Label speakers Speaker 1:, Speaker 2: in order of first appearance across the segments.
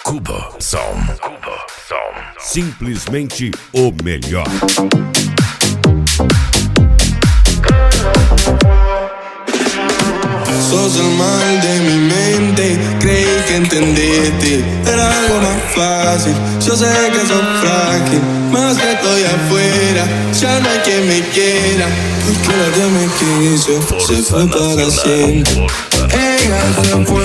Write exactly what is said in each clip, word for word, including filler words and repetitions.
Speaker 1: Cuba Sound. Cuba Sound. Simplesmente o melhor.
Speaker 2: Sos el mal de mi mente, creí que entendiste, era algo más fácil. Yo sé que sos frágil, más que estoy afuera, ya no hay quien me quiera, porque la que me quiso
Speaker 1: Forza
Speaker 2: se fue para
Speaker 1: Nacional.
Speaker 2: siempre.
Speaker 1: Forza.
Speaker 2: Ella se fue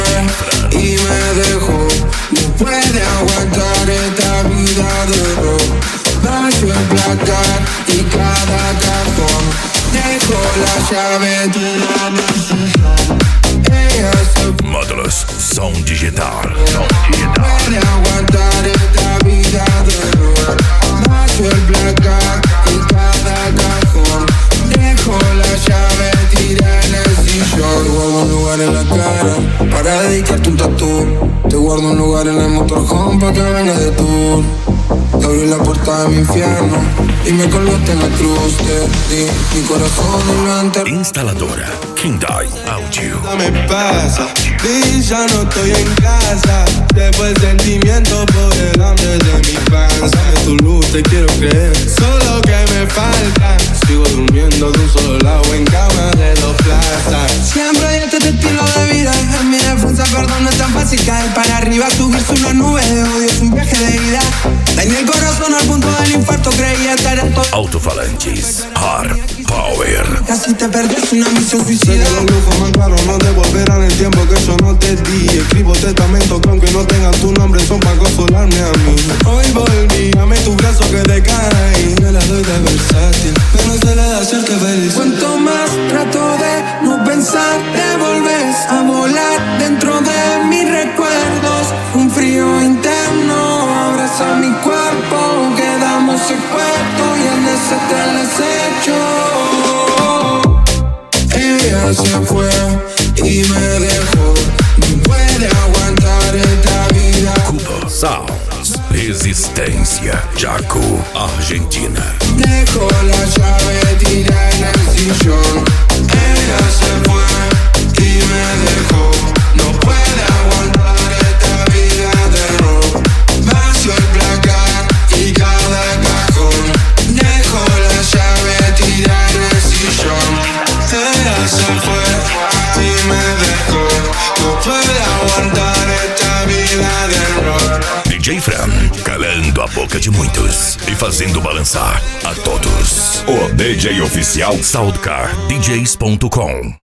Speaker 2: y me dejó, no puede aguantar esta vida de rock. Bajo el placar y cada cajón, dejo la llave de la mesa. Ella se fue,
Speaker 1: Módulos Som Digital.
Speaker 2: no puede aguantar esta vida de rock. Bajo el placar y cada cajón, dejo la llave tirada en el sillón. Te guardo un lugar en la cara para dedicarte un tatú. Te guardo un lugar en el motorhome pa' que vengas de tour. Te abrí la puerta de mi infierno y me colgaste en la cruz. Te di mi corazón y lo enterré.
Speaker 1: Instaladora Kindai Audio.
Speaker 2: Nada me pasa, y ya no estoy en casa. Se fue el sentimiento por el hambre de mi panza. Dame tu luz, te quiero creer, solo que me falta. Sigo durmiendo de un solo lado en cama de dos plazas. Siempre hay este estilo de vida, en mi defensa, perdón, no es tan fácil caer para arriba, subirse una nube de odio, es un viaje de ida. Tenía el corazón al punto del infarto, creía estar en todo.
Speaker 1: Altofalantes Hard Power.
Speaker 2: Casi te perdés una misión suicida. Sé que los lujos más caros no devolverán el tiempo que yo no te di. Escribo testamento que aunque no tengan tu nombre son para consolarme a mí. Hoy volví, amé tu brazo que decae. Me la doy de versátil, pero no se le da hacerte feliz. Cuanto más trato de no pensar, te volvés a volar dentro de mis recuerdos. Un frío interno abraza mi cuerpo, quedamos expuestos y en ese telesecho. Ella se fue y me dejó, no puede aguantar esta vida.
Speaker 1: Cuba Sounds. Resistência. Jaco, Argentina.
Speaker 2: Dejo la llave tirada en el sillón. Ella se fue y me dejó, no puede aguantar esta vida de rock. Vacio el placar y cada cajón, dejo la llave tirada en el sillón. Ella se fue y me dejó, no puede aguantar esta vida de rock.
Speaker 1: D J Fran, calando a boca de muitos e fazendo balançar a todos. O D J oficial Soundcar D Js ponto com.